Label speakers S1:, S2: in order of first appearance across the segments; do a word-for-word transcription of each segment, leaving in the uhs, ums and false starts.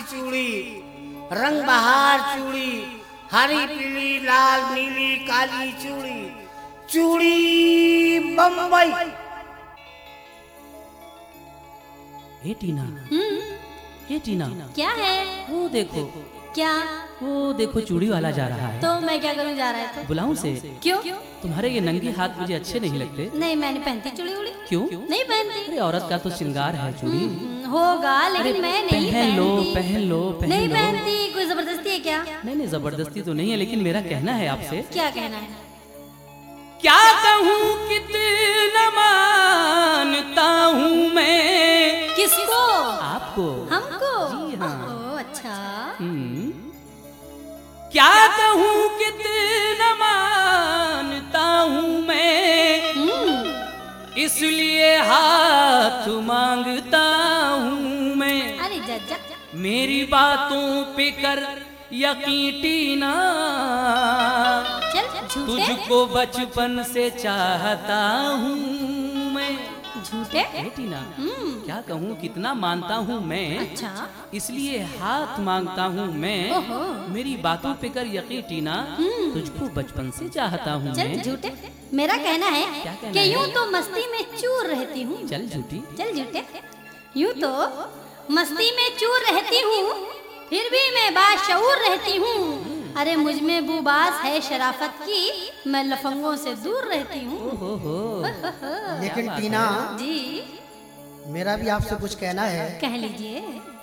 S1: चूड़ी, रंग बहार चूड़ी, हरी पीली लाल नीली काली चूड़ी, चूड़ी बम्बई।
S2: ए टीना,
S3: हम्म
S2: ए टीना,
S3: क्या है?
S2: वो देखो,
S3: क्या?
S2: वो देखो चूड़ी वाला जा रहा है।
S3: तो मैं क्या करूं, जा रहा है तो?
S2: बुलाऊं से?
S3: क्यों?
S2: तुम्हारे ये नंगे हाथ मुझे अच्छे नहीं लगते।
S3: नहीं, मैंने पहनती चूड़ी उड़ी।
S2: क्यों?
S3: नहीं पहनती।
S2: अरे औरत का तो श्रृंगार है चूड़ी।
S3: हम्म, होगा, लेकिन मैं नहीं
S2: पहन लो,
S3: पहनती।
S2: पहन लो, पहन
S3: नहीं
S2: लो।
S3: पहनती। कोई जबरदस्ती है क्या?
S2: नहीं नहीं, जबरदस्ती तो नहीं है, लेकिन मेरा कहना है आपसे।
S3: क्या कहना है?
S2: क्या कहूँ कितना मानता हूँ मैं।
S3: किसको?
S2: आपको।
S3: हमको?
S2: जी हाँ।
S3: ओह, अच्छा।
S2: हम्म। क्या कहूँ कितना मानता हूँ मैं,
S3: हम्म
S2: इसलिए हाथ मांगता हूँ मैं।
S3: अरे जज्जा।
S2: मेरी बातों पे कर यकीन टीना,
S3: चल झूठे
S2: तुझको बचपन से चाहता हूँ मैं।
S3: झूठे।
S2: ए टीना,
S3: हम्म
S2: क्या कहूँ कितना मानता हूँ मैं,
S3: अच्छा।
S2: इसलिए हाथ मांगता हूँ मैं।
S3: ओहो।
S2: मेरी बातों पे कर यकीन टीना, तुझको बचपन से चाहता हूँ
S3: चल
S2: मैं।
S3: झूठे। मेरा कहना है
S2: क्या कहना
S3: कि
S2: है?
S3: यूं तो मस्ती में चूर रहती हूँ।
S2: चल झूठी।
S3: चल झूठे। यूं तो मस्ती में चूर रहती हूँ, फिर भी मैं बाशऊर रहती हूँ। अरे मुझ में बुबास है शराफत की, मैं लफंगों से दूर रहती हूँ।
S2: हो हो।
S1: लेकिन टीना,
S3: जी
S1: मेरा भी आपसे कुछ कहना है।
S3: कह लीजिए।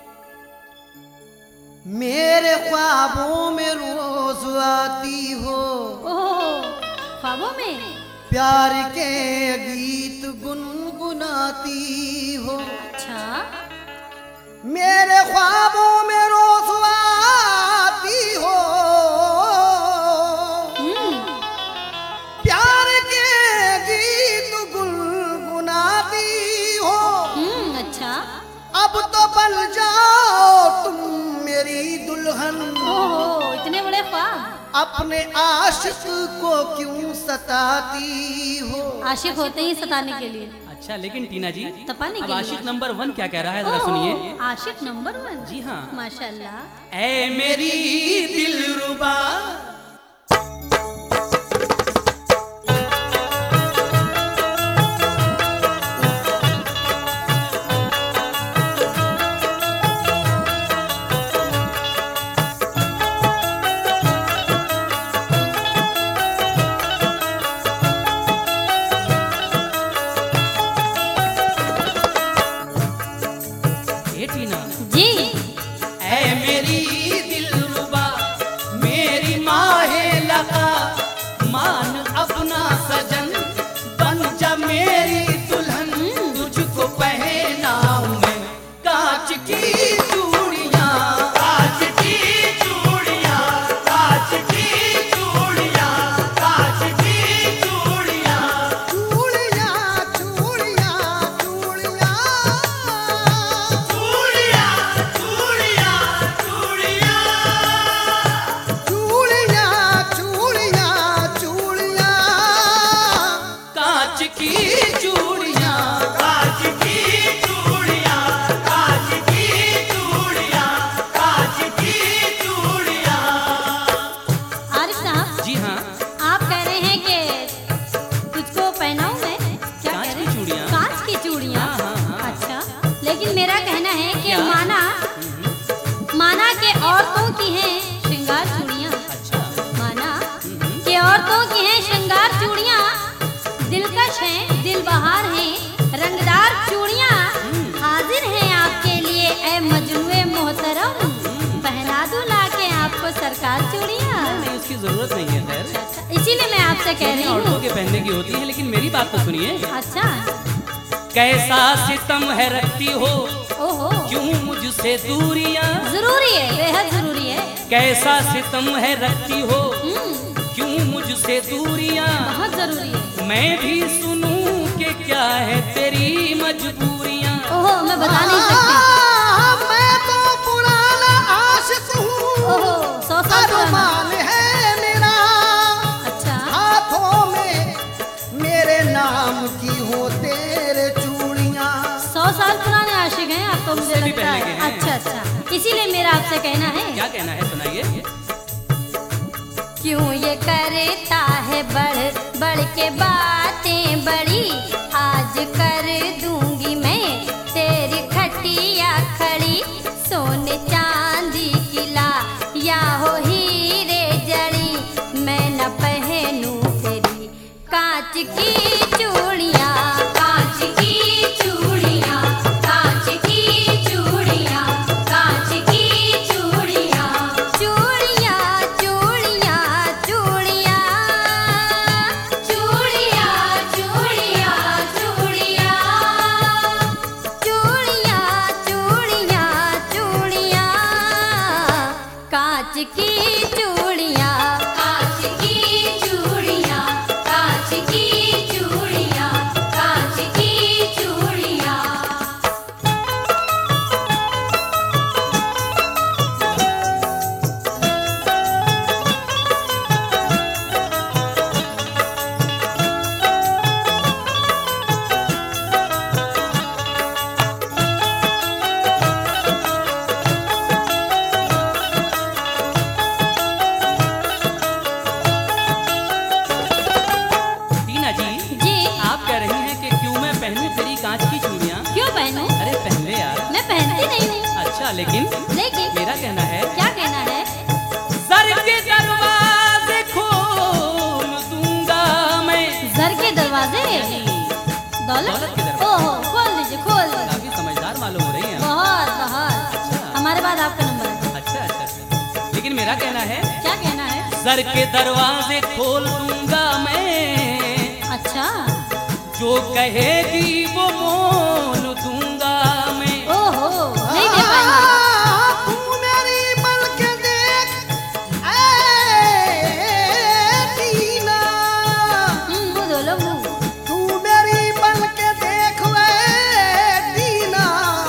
S1: मेरे ख्वाबों में रोज आती हो,
S3: ओह, ख्वाबों में?
S1: प्यार के गीत गुनगुनाती हो।
S3: अच्छा।
S1: मेरे ख्वाबों में रोज आती हो,
S3: हम्म
S1: प्यार के गीत गुनगुनाती हो।
S3: हम्म अच्छा।
S1: अब तो बन जाओ तुम मेरी दुल्हन,
S3: ओहो, इतने बड़े ख्वाब।
S1: अपने आशिक को क्यों सताती हो।
S3: आशिक होते ही सताने के लिए,
S2: अच्छा, लेकिन टीना जी,
S3: तपाने
S2: अब
S3: के लिए।
S2: आशिक नंबर वन क्या कह रहा है, जरा सुनिए।
S3: ओहो, आशिक नंबर वन।
S2: जी हाँ।
S3: माशाल्लाह।
S2: ऐ मेरी दिलरुबा, ए टीना,
S3: जी
S2: ऐ मेरी दिलरुबा, मेरी माहे लगा, मान अपना सजन, बन जा मेरी दुल्हन। तुझको पहनाऊं मैं कांच की चूड़ियां, कांच की चूड़ियां, कांच की चूड़ियां, कांच की चूड़ियां।
S1: चूड़ियां चूड़ियां चूड़ियां,
S2: चूड़ियां चूड़ियां चूड़ियां,
S1: चूड़ियां चूड़ियां चूड़ियां,
S2: कांच की चूड़ियां, कांच की चूड़ियां, कांच की चूड़ियां, कांच की चूड़ियां।
S3: आरिफ साहब,
S2: जी हाँ।
S3: आप कह रहे हैं कि तुझको पहनाऊं मैं? क्या
S2: कांच
S3: कह
S2: की
S3: रहे हैं?
S2: चूड़ियां।
S3: कांच की चूड़ियां।
S2: हाँ, हाँ, हाँ।
S3: अच्छा, लेकिन मेरा कहना है कि
S2: क्या?
S3: माना माना के औरतों की हैं श्रृंगार चूड़ियां।
S2: अच्छा।
S3: माना कि औरतों की हैं श्रृंगार चूड़ियां, दिलकश हैं, दिलबहार हैं, रंगदार चूड़ियां हाजिर हैं आपके लिए ए मजनूए मोहतरम। पहना दूं लाके आपको सरकार चूड़ियां।
S2: नहीं, उसकी जरूरत नहीं है। खैर,
S3: अच्छा, इसीलिए मैं आपसे कह रही
S2: औरतों
S3: हूँ।
S2: के पहनने की होती है, लेकिन मेरी बात तो सुनिए।
S3: अच्छा।
S2: कैसा सितम है रखती हो,
S3: ओहो,
S2: क्यों मुझसे दूरियां।
S3: जरूरी है, बेहद जरूरी है।
S2: कैसा सितम है रखती हो,
S3: हम्म
S2: क्यों मुझसे दूरियां।
S3: बहुत जरूरी है।
S2: मैं भी सुनूं कि क्या है तेरी मजबूरियां।
S3: ओहो, मैं बता नहीं सकती।
S1: आ, मैं तो पुराना आशिक हूँ,
S3: ओहो, सौ साल पुराना।
S1: अरमान है मेरा,
S3: अच्छा।
S1: हाथों में मेरे नाम की हो तेरे चूड़ियां।
S3: सौ साल पुराने आशिक हैं आप तो, मुझे
S2: उससे भी
S3: लगता
S2: पहले के
S3: है।
S2: हैं।
S3: अच्छा अच्छा, इसीलिए मेरा आपसे कहना है।
S2: क्या कहना है, सुनाइए।
S3: क्यों ये करता है बढ़ बढ़ के बातें बड़ी, आज कर दूंगी मैं तेरी खटिया खड़ी। सोने चांदी की ला या हो हीरे जड़ी, मैं न पहनूं तेरी कांच की चूड़ियां। कांच की चूड़ियां, कांच की चूड़ियां, कांच की चूड़ियां, चूड़ियां चूड़ियां चूड़ियां, चूड़ियां चूड़ियां चूड़ियां, चूड़ियां चूड़ियां चूड़ियां, कांच की चूड़ियां, कांच की चूड़ियां, कांच की चूड़ियां, कांच की चूड़ियां।
S2: टीना जी,
S3: जी
S2: आप कह रही हैं कि क्यों मैं पहनूं तेरी कांच की चूड़ियां।
S3: क्यों पहनूं?
S2: अरे पहन ले यार।
S3: मैं पहनती नहीं हूँ।
S2: अच्छा, लेकिन
S3: लेकिन
S2: मेरा कहना है,
S3: क्या कहना है?
S2: सर के दरवाजे खोल दूंगा मैं।
S3: घर के दरवाजे, दौलत
S2: दौलत के दरवाजे।
S3: ओहो, खोल दीजिए, खोल दीजिए।
S2: काफी समझदार मालूम हो रही हैं।
S3: बहुत बहुत
S2: अच्छा।
S3: हमारे बाद आपका नंबर है।
S2: अच्छा अच्छा अच्छा। लेकिन मेरा कहना है,
S3: क्या कहना है?
S2: सर के दरवाजे खोल दूंगा मैं,
S3: अच्छा,
S2: जो कहेगी वो मोल दूंगा मैं।
S3: ओहो, नहीं दे पाएंगे।
S1: तू मेरी बल के देख ऐ टीना,
S3: हम्म, वो बोलो वो।
S1: तू मेरी बल के देख वे टीना,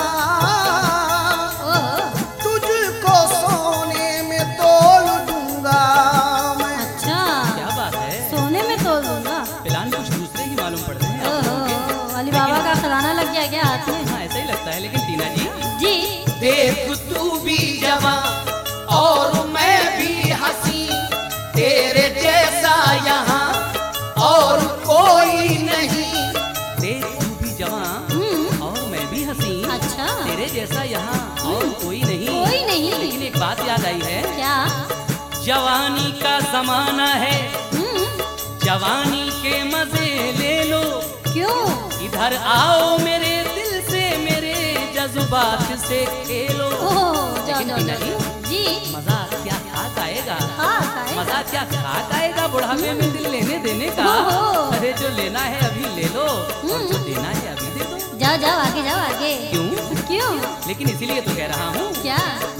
S3: ओहो,
S1: तुझको सोने में तोल दूंगा मैं।
S3: अच्छा,
S2: क्या बात है,
S3: सोने में तोल दूंगा।
S2: प्लान कुछ दूसरे ही मालूम पड़ रहे हैं आप
S3: ओहो,
S2: लोगों के।
S3: अली बाबा का खजाना लग गया क्या हाथ में?
S2: हाँ, ऐसा ही लगता है। लेकिन टीना जी,
S3: जी,
S1: देख तू भी जवान और मैं भी हंसी, तेरे जैसा यहाँ और कोई नहीं।
S2: देख तू भी जवान
S3: हम्म,
S2: और मैं भी हंसी,
S3: अच्छा,
S2: तेरे जैसा यहाँ और कोई नहीं।
S3: कोई नहीं।
S2: लेकिन एक बात याद आई है,
S3: क्या?
S2: जवानी का जमाना है,
S3: हम्म,
S2: जवानी के मजे ले लो।
S3: क्यों?
S2: इधर आओ मेरे दिल से, मेरे जज्बात से खेलो।
S3: ओहो, जाओ
S2: लेकिन
S3: जाओ
S2: टीना
S3: जाओ।
S2: जी,
S3: जी,
S2: मजा क्या खाक आएगा,
S3: हाँ, खाए।
S2: मजा क्या खाक आएगा बुढ़ापे में दिल लेने देने का।
S3: ओहो।
S2: अरे जो लेना है अभी ले लो, और जो देना है अभी दे दो।
S3: जाओ जाओ, आगे जाओ, आगे।
S2: क्यों?
S3: क्यों?
S2: लेकिन इसीलिए तो कह रहा हूँ,
S3: क्या?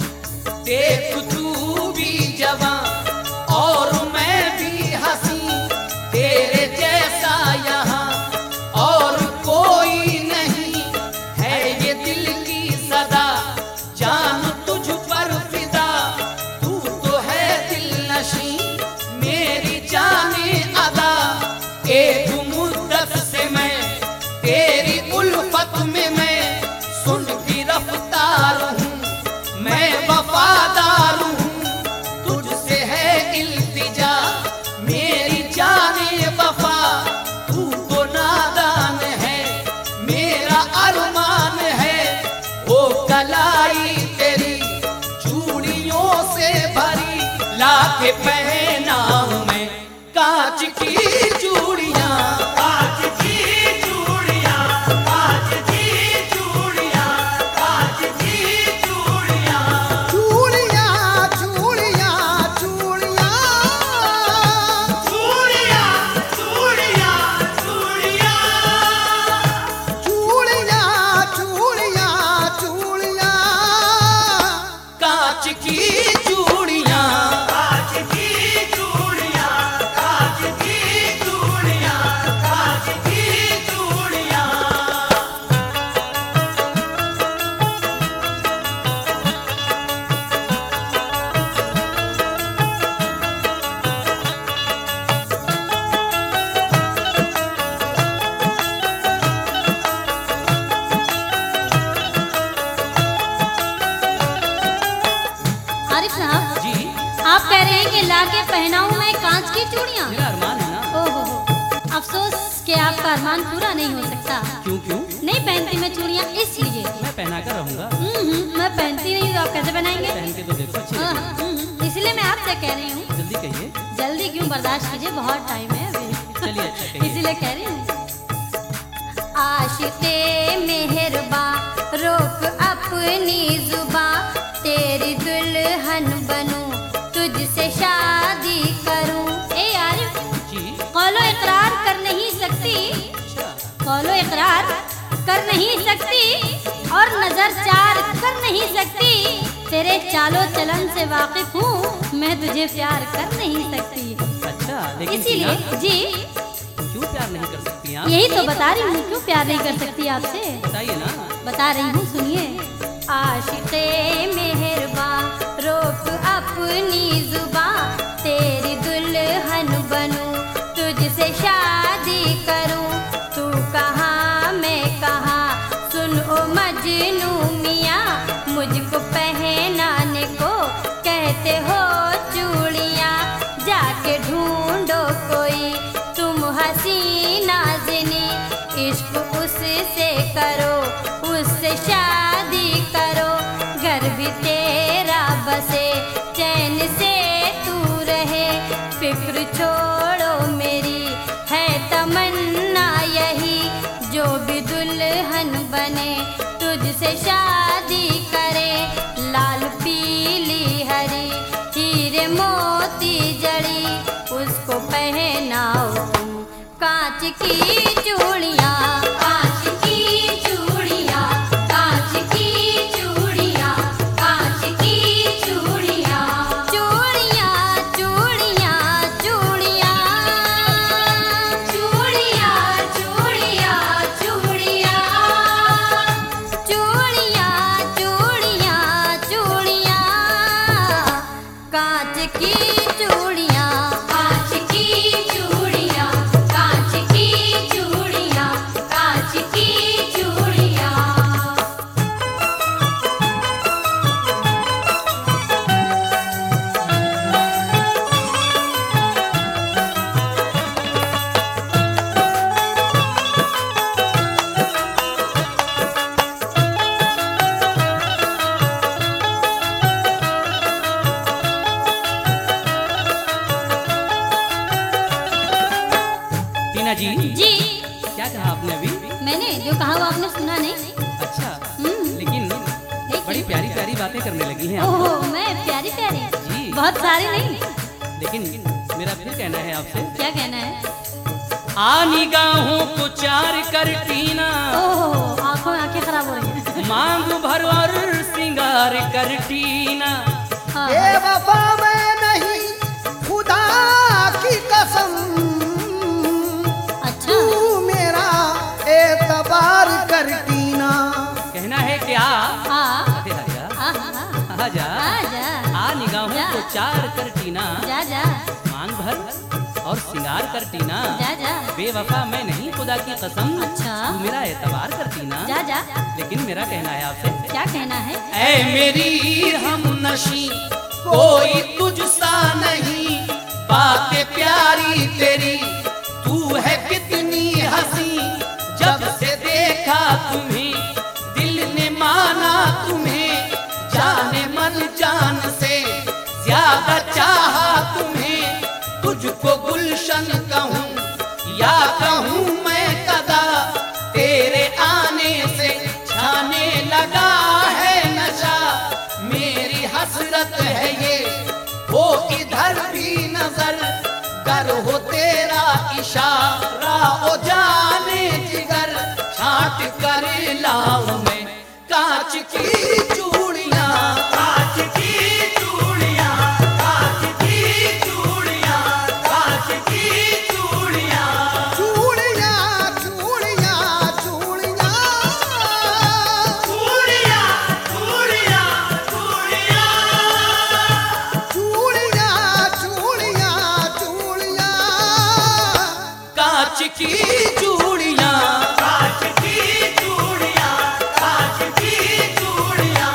S1: देख तू भी जवान और मैं भी हंसी, तेरे जैसा यहाँ और कोई नहीं। है ये दिल की सदा, जान तुझ पर फिदा, तू तो है दिल नशी मेरी जाने अदा। एक मुद्दत से मैं तेरी उल्फत में मैं सुन की रफ्तार हूँ, मैं वफादार हूँ, तुझसे है इल्तिजा मेरी जाने वफा। तू तो नादान है, मेरा अरमान है, वो कलाई तेरी चूड़ियों से भरी, लाके पहनाऊं मैं कांच की चूड़ियां। कांच की चूड़ियां, कांच की चूड़ियां, कांच की चूड़ियां, चूड़ियां चूड़ियां चूड़ियां, चूड़ियां चूड़ियां चूड़ियां, चूड़ियां चूड़ियां चूड़ियां, कांच की चूड़ियां, कांच की चूड़ियां, कांच की चूड़ियां।
S3: साहब,
S2: जी,
S3: आप कह रहे हैं कि लाके पहनाऊं मैं कांच की चूड़ियाँ?
S2: मेरा अरमान है ना।
S3: ओहो, अफसोस कि आपका अरमान पूरा नहीं हो सकता।
S2: क्यों क्यों?
S3: नहीं पहनती मैं चूड़ियाँ इसलिए।
S2: मैं पहना कर रहूंगा।
S3: हम्म, हम्म, मैं पहनती नहीं तो आप कैसे बनाएंगे?
S2: पहन के तो देखो, अच्छी
S3: हाँ,
S2: लगेगी।
S3: हम्म, हम्म, इसलिए मैं आपसे कह रही हूँ।
S2: जल्दी कहिए।
S3: जल्दी क्यों, बर्दाश्त कीजिए, बहुत टाइम है अभी।
S2: चलिए, अच्छा कहिए।
S3: इसीलिए कह रही हूँ। आशिक़े मेहरबा रोक अपनी जुबा, तेरी दुल्हन बनूं तुझसे शादी करूं। ए यार,
S2: जी,
S3: कौलो इकरार कर नहीं सकती,
S2: अच्छा,
S3: कौलो इकरार कर नहीं सकती और नजर चार कर नहीं सकती। तेरे चालो चलन से वाकिफ हूँ, मैं तुझे प्यार कर नहीं सकती।
S2: अच्छा, लेकिन
S3: इसीलिए
S2: टीना,
S3: जी,
S2: क्यों प्यार नहीं कर सकती आप?
S3: यही तो बता रही हूँ, क्यों प्यार नहीं कर सकती आपसे।
S2: बताइए ना।
S3: बता रही हूँ, सुनिए। आशिक़े मेहरबा रोक अपनी जुबा, तेरी दुल्हन बनूं तुझसे शादी करूं। तू कहाँ मैं कहाँ, सुन ओ मजनू मियाँ, मुझको पहनाने को कहते हो चूड़ियाँ। जाके ढूंढो कोई तुम हसीना ज़नी, इश्क उससे करो, उससे शादी करो। घर भी तेरा बसे, चैन से तू रहे, फिक्र छोड़ो मेरी है तमन्ना यही। जो भी दुल्हन बने तुझसे शादी करे, लाल पीली हरी हीरे मोती जड़ी, उसको पहनाओ तुम कांच की चूड़ियाँ। कांच की चूड़ियाँ, कांच की चूड़ियाँ, कांच की चूड़ियाँ। चूड़ियाँ, चूड़ियाँ, चूड़ियाँ, चूड़ियाँ, चूड़ियाँ, चूड़ियाँ, चूड़ियाँ, चूड़ियाँ, चूड़ियाँ, कांच की चूड़ियाँ। कांच की चूड़ियाँ, कांच की चूड़ियाँ, कांच की चूड़ियाँ।
S2: टीना जी,
S3: जी,
S2: क्या कहा आपने अभी?
S3: मैंने जो कहा वो आपने सुना नहीं?
S2: अच्छा,
S3: हम्म,
S2: लेकिन बड़ी प्यारी प्यारी बातें करने लगी हैं आप।
S3: ओहो, मैं प्यारी प्यारी,
S2: जी।
S3: बहुत सारी नहीं।
S2: लेकिन मेरा फिर कहना है आपसे,
S3: क्या कहना है?
S2: आ निगाहों को चार कर टीना,
S3: ओहो, आंखों आंखें खराब हो रही हैं।
S2: मांग भर और सिंगार कर टीना।
S3: हाँ,
S1: ए वफा मैं नहीं, खुदा की कसम,
S3: अच्छा,
S1: तू मेरा एतबार कर टीना।
S2: कहना है क्या?
S3: हाँ,
S2: अरे आजा,
S3: हाँ, हाँ,
S2: आजा,
S3: आजा,
S2: आ निगाहों
S3: जा।
S2: को चार कर टीना,
S3: जा जा,
S2: मांग भर और सिंगार कर टीना।
S3: जा जा,
S2: बेवफा मैं नहीं, खुदा की कसम,
S3: अच्छा।
S2: तू मेरा एतबार कर टीना।
S3: जा जा।
S2: लेकिन मेरा कहना है आपसे,
S3: क्या कहना है?
S2: ऐ मेरी हमनशी कोई तुझसा नहीं, बातें प्यारी तेरी, तू है कितनी हंसी। जब से देखा तुम्हें दिल ने माना तुम्हें, जाने मन जान से ज्यादा चाहा तुम्हें। तुझको गुलशन कहूँ या कहूँ मैं कदा, तेरे आने से छाने लगा है नशा। मेरी हसरत है ये, वो इधर भी नजर कर हो तेरा इशारा, ओ जाने जिगर छाट कर लाऊं मैं कांच की चूड़ियाँ। कांच की चूड़ियाँ, कांच की चूड़ियाँ, कांच की चूड़ियाँ।
S1: चूड़ियाँ, चूड़ियाँ, चूड़ियाँ,
S2: चूड़ियाँ, चूड़ियाँ, चूड़ियाँ,
S1: चूड़ियाँ, चूड़ियाँ, चूड़ियाँ,
S2: कांच की चूड़ियाँ, कांच की चूड़ियाँ, कांच की चूड़ियाँ।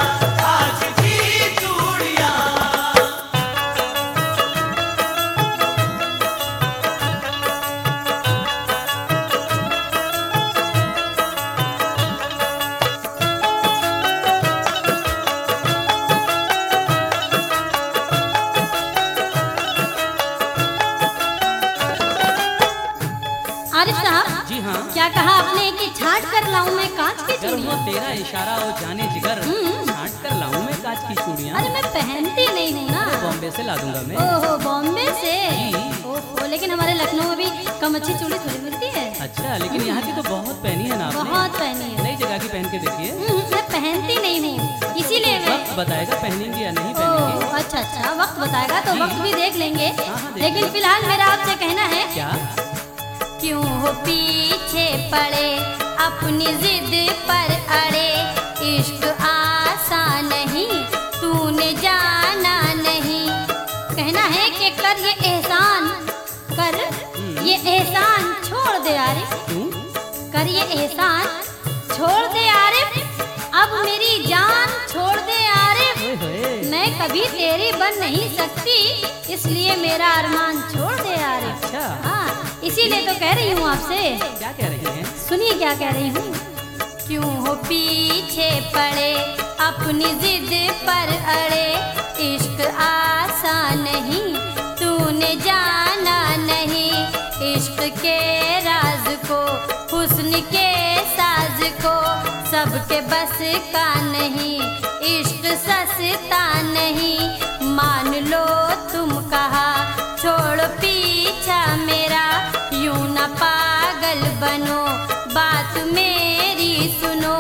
S3: क्या कहा आपने कि छांट कर लाऊं मैं कांच की
S2: अगर वो
S3: चूड़ियां?
S2: तेरा इशारा हो जाने जिगर,
S3: हम्म।
S2: छांट कर लाऊं मैं कांच की चूड़ियां।
S3: अरे मैं पहनती नहीं हूँ ना।
S2: बॉम्बे से ला दूंगा मैं।
S3: ओहो बॉम्बे से।
S2: जी।
S3: ओहो लेकिन हमारे लखनऊ में भी कम अच्छी चूड़ी थोड़ी मिलती है।
S2: अच्छा, लेकिन यहाँ की तो बहुत पहनी है ना आपने।
S3: बहुत पहनी है।
S2: नई जगह की पहन के देखिए।
S3: हम्म, मैं पहनती नहीं हूँ इसीलिए मैं।
S2: वक्त बताएगा पहनेंगी या नहीं
S3: ओह
S2: पहनेंगी।
S3: अच्छा अच्छा, वक्त बताएगा तो
S2: जी।
S3: वक्त भी देख लेंगे।
S2: हाँ, हाँ, देख
S3: लेकिन
S2: लेंगे।
S3: फिलहाल मेरा आपसे कहना है,
S2: क्या?
S3: क्यों हो पीछे पड़े अपनी जिद पर अड़े, इश्क आसान नहीं तूने जाना नहीं। कहना है कि कर ये एहसान, कर ये एहसान छोड़ दे यारे,
S2: क्यों?
S3: कर ये एहसान छोड़ दे यारे, अब मेरी जान छोड़ दे यारे।
S2: ओए होए।
S3: मैं कभी तेरी बन नहीं सकती, इसलिए मेरा अरमान छोड़ दे यारे।
S2: अच्छा।
S3: हाँ इसीलिए तो कह रही हूँ आपसे।
S2: क्या कह रही हैं?
S3: सुनिए क्या कह रही हूँ। क्यों हो पीछे पड़े अपनी जिद पर अड़े, इश्क आसान नहीं तूने जाना नहीं। इश्क के राज को हुस्न के साज को सबके बस का नहीं, इश्क सस्ता नहीं। मान लो तुम कहा छोड़ पीछा मेरा, यूं ना पागल बनो बात मेरी सुनो।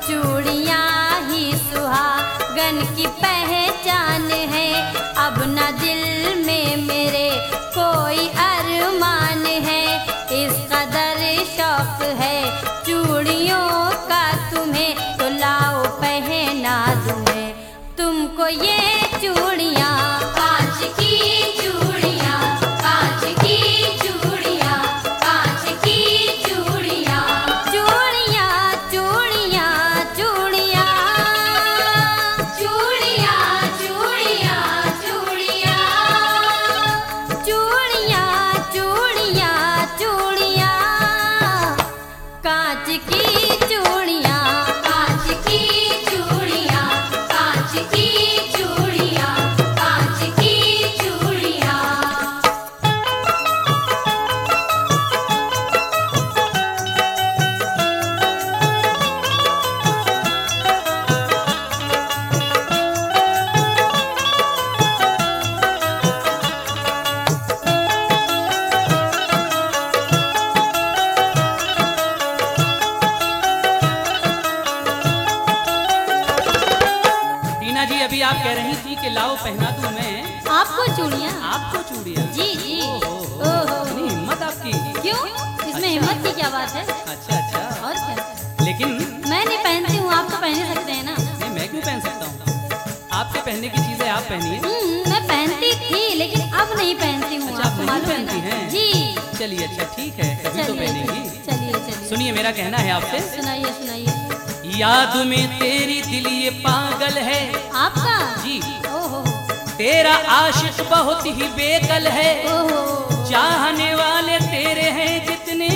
S3: चूड़ियाँ ही सुहागन की पहचान है, अब ना दिल में मेरे कोई अरमान है। इस कदर शौक है चूड़ियों का तुम्हें, तो लाओ पहना दूं मैं तुमको ये चूड़ियाँ। कांच की चूड़ियाँ, कांच की चूड़ियाँ, कांच की चूड़ियाँ, चूड़ियाँ चूड़ियाँ चूड़ियाँ, चूड़ियाँ चूड़ियाँ चूड़ियाँ, चूड़ियाँ चूड़ियाँ चूड़ियाँ, कांच की चूड़ियाँ, कांच की चूड़ियाँ, कांच की चूड़ियाँ, कांच की चूड़ियाँ।
S2: टीना जी, अभी आप कह रही थी कि लाओ पहना दूं मैं
S3: आपको चूड़ियाँ?
S2: आपको चूड़ियाँ।
S3: जी जी।
S2: ओहो,
S3: ओहो
S2: इतनी हिम्मत आपकी।
S3: क्यों? इसमें हिम्मत की क्या बात है?
S2: अच्छा अच्छा,
S3: और क्या?
S2: लेकिन
S3: मैं नहीं पहनती हूँ, आप तो पहन ही सकते हैं ना।
S2: नहीं, मैं क्यों पहन सकता हूँ? आपके पहनने की चीजें आप पहनिए।
S3: हम्म, मैं पहनती थी लेकिन अब नहीं पहनती हूँ।
S2: अच्छा, आप
S3: आपको
S2: नहीं
S3: मालूम है
S2: पहनती
S3: ना?
S2: हैं?
S3: जी।
S2: चलिए, अच्छा ठीक है, कभी तो
S3: चलिए
S2: पहनेंगी।
S3: चलिए चलिए,
S2: सुनिए, मेरा कहना है आपसे,
S3: सुनाइए सुनाइए।
S2: याद में तेरी दिल ये पागल है
S3: आपका?
S2: जी,
S3: ओहो
S2: तेरा आशिक बहुत ही बेकल है।
S3: ओहो।
S2: चाहने वाले तेरे हैं जितने,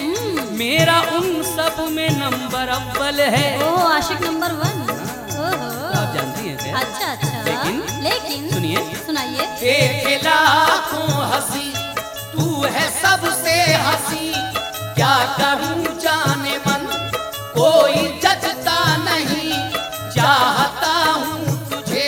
S2: मेरा उन सब में नंबर अव्वल है।
S3: ओहो आशिक नंबर वन। ओहो
S2: आप जानती हैं क्या?
S3: अच्छा अच्छा।
S2: लेकिन-
S3: लेकिन
S2: सुनिए,
S3: सुनाइए।
S1: देखे लाखों हंसी तू है सबसे हंसी, क्या कहूँ जाने मन कोई जजता नहीं। चाहता हूँ तुझे,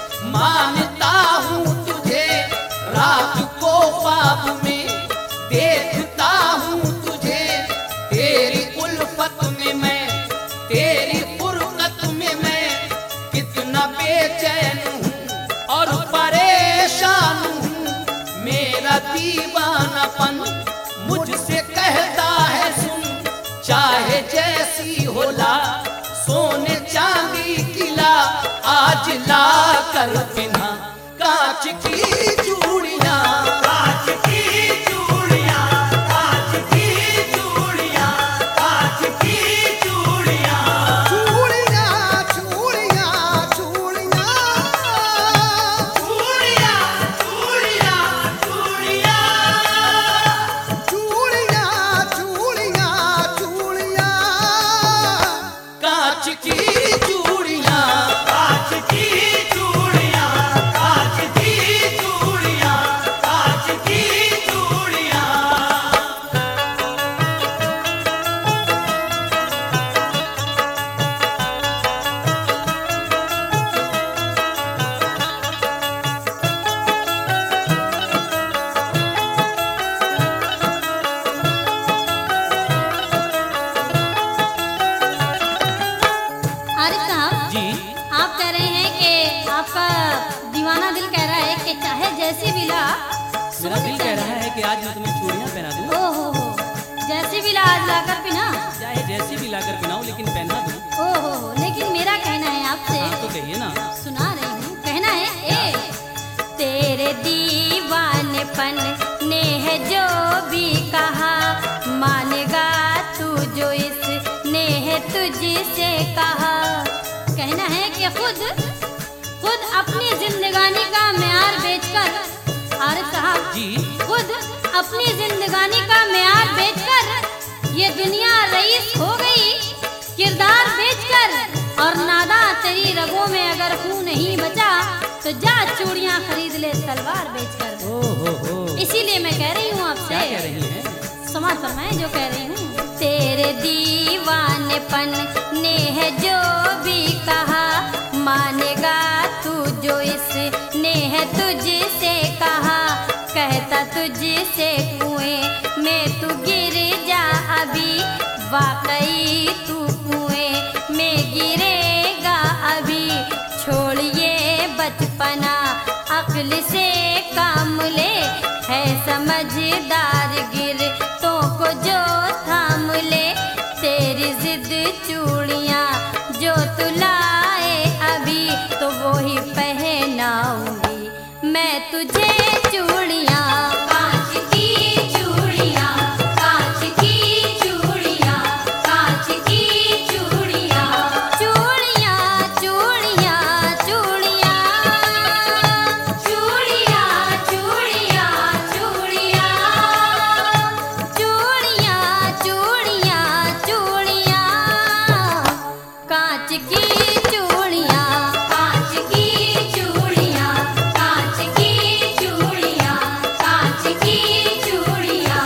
S1: मानता हूँ तुझे, रात को ख्वाब में देखता हूँ तुझे। तेरी उल्फत में मैं, तेरी फुरकत में मैं कितना बेचैन हूँ और परेशान हूँ। मेरा दीवानापन मुझसे कहता है सुन, चाहे जैसी होला सोने चांदी किला, आज ला कर बिना कांच की चूड़ियाँ। कांच की चूड़ियाँ, कांच की चूड़ियाँ, कांच की चूड़ियाँ, चूड़ियाँ चूड़ियाँ चूड़ियाँ, चूड़ियाँ चूड़ियाँ चूड़ियाँ, चूड़ियाँ चूड़ियाँ चूड़ियाँ, कांच की चूड़ियाँ, कांच की चूड़ियाँ, कांच की चूड़ियाँ।
S2: मेरा दिल कह रहा है कि आज मैं तुम्हें चूड़ियां पहना दूं।
S3: ओ हो हो, जैसी भी लाज लाकर पिना।
S2: चाहे जैसी भी लाकर पहनाऊं, लेकिन पहना दूं।
S3: ओ हो हो, लेकिन मेरा कहना है आपसे।
S2: हाँ तो कहिए ना।
S3: सुना रही हूँ, कहना है ए तेरे दीवानेपन ने है जो भी कहा, मानेगा तू जो इसने है तुझसे कहा। कहना है कि खुद खुद अपनी जिंदगानी का म्यार बेचकर, आरिफ साहब
S2: जी
S3: खुद अपनी जिंदगानी का म्यार बेचकर ये दुनिया रईस हो गई, किरदार बेचकर। और नादा तेरी रगों में अगर खून नहीं बचा तो जा चूड़ियां खरीद ले तलवार बेचकर।
S2: ओ हो हो।
S3: इसीलिए मैं कह रही हूँ आपसे।
S2: क्या कह रही हैं?
S3: समाज फरमाए जो कह रही हूँ। तेरे दीवानेपन ने है जो भी कहा, मानेगा तू जो इसने है तुझसे कहा। कहता तुझसे कुएं में तू गिर जा अभी, वाकई तू कुएं में गिरेगा अभी। छोड़िए बचपना अक्ल से काम ले, है समझदार गिर तो को जो थाम ले। तेरी जिद चूड़ियाँ जो तू लाए अभी, तो वो ही पहनाऊंगी मैं तुझे चूड़ियाँ। कांच की चूड़ियाँ, कांच की चूड़ियाँ, कांच की चूड़ियाँ, चूड़ियाँ चूड़ियाँ चूड़ियाँ, चूड़ियाँ चूड़ियाँ चूड़ियाँ, चूड़ियाँ चूड़ियाँ चूड़ियाँ, कांच की चूड़ियाँ, कांच की चूड़ियाँ, कांच की चूड़ियाँ, कांच की चूड़ियाँ।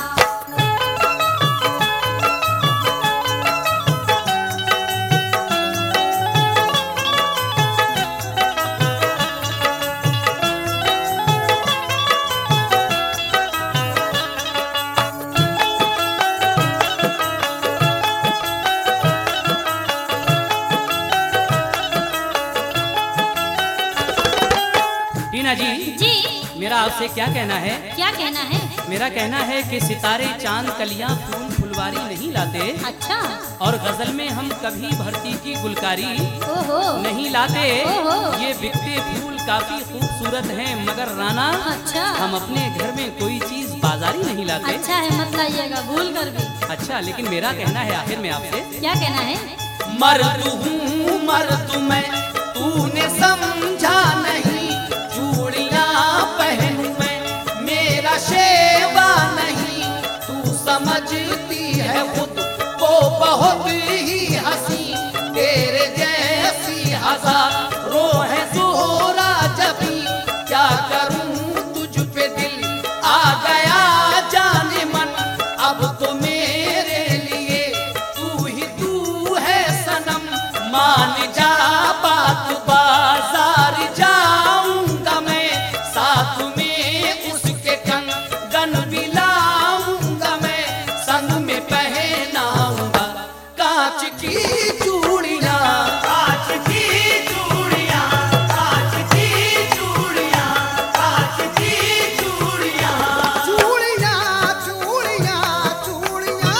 S2: टीना जी
S3: जी
S2: मेरा आपसे क्या कहना है?
S3: क्या कहना है?
S2: मेरा कहना है कि सितारे चांद कलियां फूल फुलवारी नहीं लाते,
S3: अच्छा
S2: और गजल में हम कभी भरती की गुलकारी
S3: ओहो
S2: नहीं लाते।
S3: ओहो।
S2: ये बिकते फूल काफी खूबसूरत हैं, मगर राना
S3: अच्छा
S2: हम अपने घर में कोई चीज बाजारी नहीं लाते।
S3: अच्छा है, मत लाइएगा भूल कर भी।
S2: अच्छा, लेकिन मेरा कहना है आखिर में आपसे,
S3: क्या कहना है?
S1: मर्द हूँ मर्द मैं, तूने समझा नहीं। चूड़ियाँ पहनूं मैं, मेरा शेवा नहीं। तू समझती है खुद को बहुत ही हंसी, तेरे जैसी हजारों है ज़ोहरा जबी। क्या करूं तुझ पे दिल आ गया जाने मन, अब तो मेरे लिए तू ही तू है सनम। मान जा बात बाजार जाऊंगा मैं, साथ में उसके कंगन भी लाऊंगा मैं, संग में पहनाऊंगा कांच की चूड़ियाँ। कांच की चूड़ियाँ, कांच की चूड़ियाँ, कांच की चूड़ियाँ, चूड़ियाँ चूड़ियाँ चूड़ियाँ,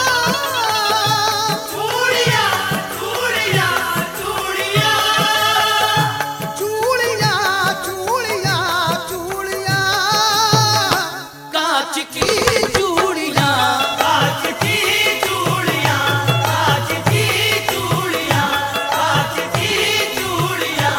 S1: चूड़ियाँ चूड़ियाँ चूड़ियाँ, चूड़ियाँ चूड़ियाँ चूड़ियाँ, कांच की चूड़ियाँ, कांच की चूड़ियाँ, कांच की चूड़ियाँ, कांच की चूड़ियाँ।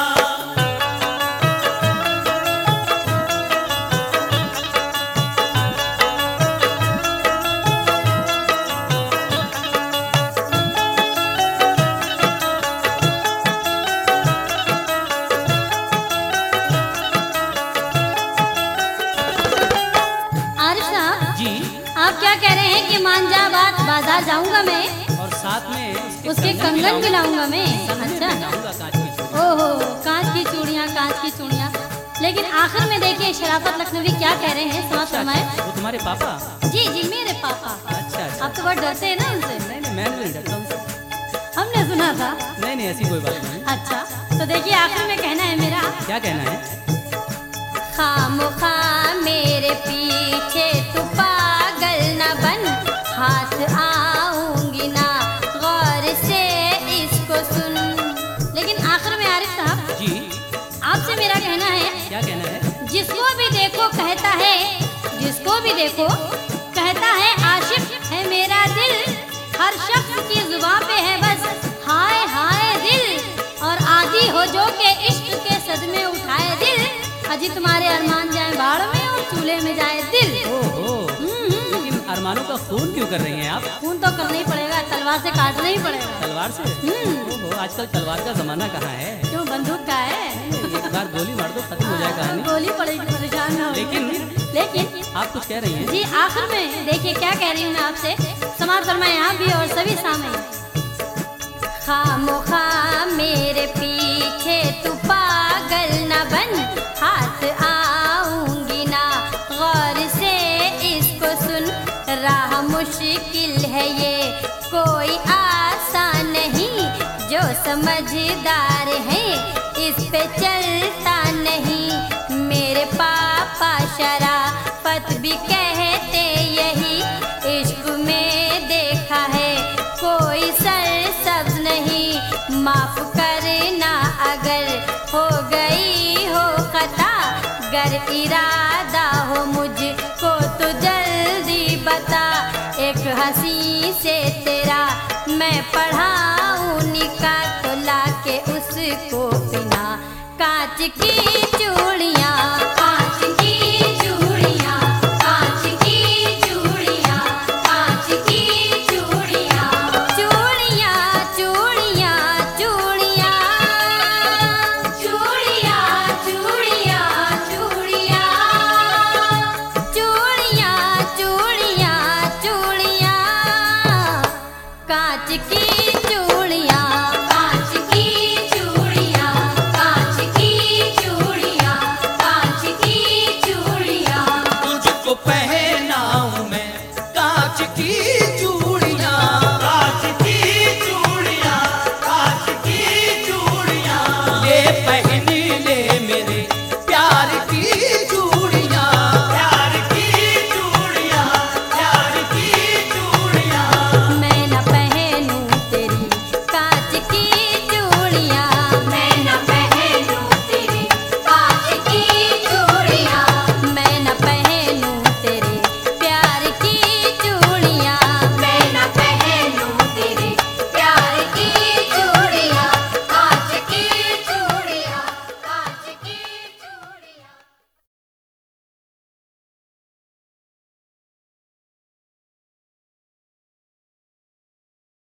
S3: आरिफ साहब
S2: जी,
S3: आप क्या कह रहे हैं कि मान जा बात बाजार जाऊंगा मैं,
S2: और साथ में
S3: उसके कंगन भी लाऊंगा मैं।
S2: संग में
S3: अच्छा
S2: पहनाऊंगा कांच की चूड़ियां।
S3: ओहो, कांच की चूड़ियाँ, कांच की चूड़ियाँ। लेकिन आखिर में देखिए शराफत लखनवी क्या कह रहे हैं, समाज
S2: अच्छा,
S3: फरमाए।
S2: अच्छा, वो तुम्हारे पापा?
S3: जी जी मेरे पापा।
S2: अच्छा अच्छा।
S3: आप तो बहुत डरते हैं ना उनसे।
S2: नहीं नहीं, मैं नहीं डरता उनसे।
S3: हमने सुना था।
S2: नहीं नहीं, ऐसी कोई बात नहीं।
S3: अच्छा तो देखिए आखिर में कहना है मेरा,
S2: क्या कहना है?
S3: खामोखा मेरे जिसको भी देखो कहता है, जिसको भी देखो कहता है आशिक है मेरा दिल। हर शख्स की जुबान पे है बस हाय हाय दिल। और आदि हो जो के इश्क के सदमे उठाए दिल। अजी तुम्हारे अरमान जाए बाढ़ में और चूल्हे में जाए दिल।
S2: ओहो, लेकिन अरमानों का खून क्यों कर रही हैं आप?
S3: खून तो करना ही पड़ेगा, तलवार से काटना ही पड़ेगा।
S2: तलवार से? ओहो, आजकल तलवार का जमाना कहाँ है?
S3: क्यों, बंदूक का है।
S2: एक बार गोली मार दो खत्म हो जाए कहानी।
S3: गोली पड़ेगी, परेशान ना हो।
S2: लेकिन
S3: लेकिन
S2: आप कुछ कह रही हैं?
S3: जी आखिर में देखिए क्या कह रही हूँ मैं आपसे, समाप्त फरमाएं आप भी और सभी सामने। खामोखा मेरे पीछे तू पागल न बन, हाथ आऊंगी ना गौर से इसको सुन। राह मुश्किल है ये कोई आसान नहीं, जो समझदार है इस पे चलता नहीं। मेरे पापा शराफत भी कहते यही, इश्क में देखा है कोई सरसब्ज नहीं। माफ करना अगर हो गई हो खता, गर इरादा हो मुझको तो जल्दी बता। एक हंसी से तेरा मैं पढ़ाऊं निकाह, तो लाके उसको पिना कांच की चूड़ियाँ।